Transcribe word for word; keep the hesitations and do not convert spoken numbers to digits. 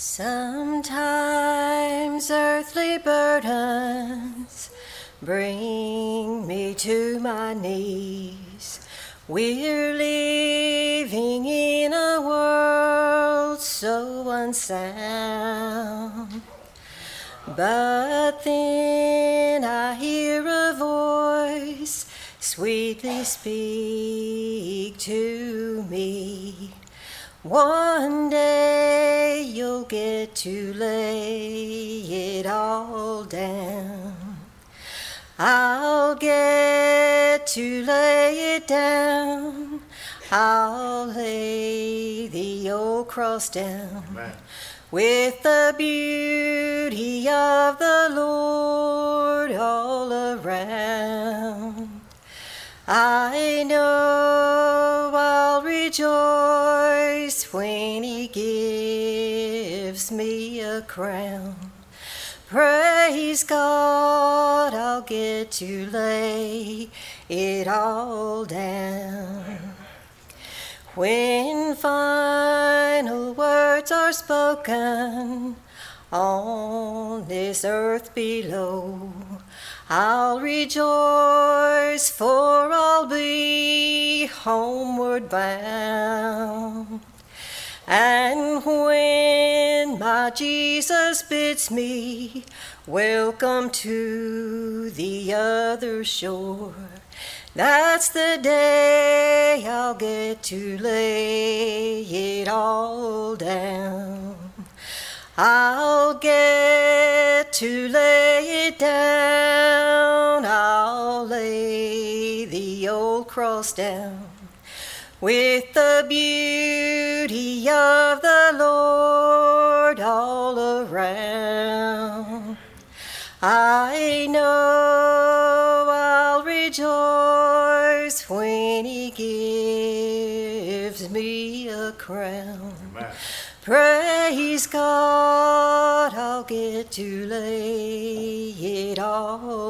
Sometimes earthly burdens bring me to my knees. We're living in a world so unsound. But then I hear a voice sweetly speak to me. One day you'll get to lay it all down. I'll get to lay it down. I'll lay the old cross down. Amen. With the beauty of the Lord all around. I know I'll rejoice when He gives me a crown. Praise God, I'll get to lay it all down. When final words are spoken on this earth below, I'll rejoice, for I'll be homeward bound. And when my Jesus bids me welcome to the other shore, that's the day I'll get to lay it all down. I'll get to lay it down. I'll lay the old cross down. With the beauty of the Lord all around. I know I'll rejoice when He gives me a crown. Amen. Praise God, I'll get to lay it all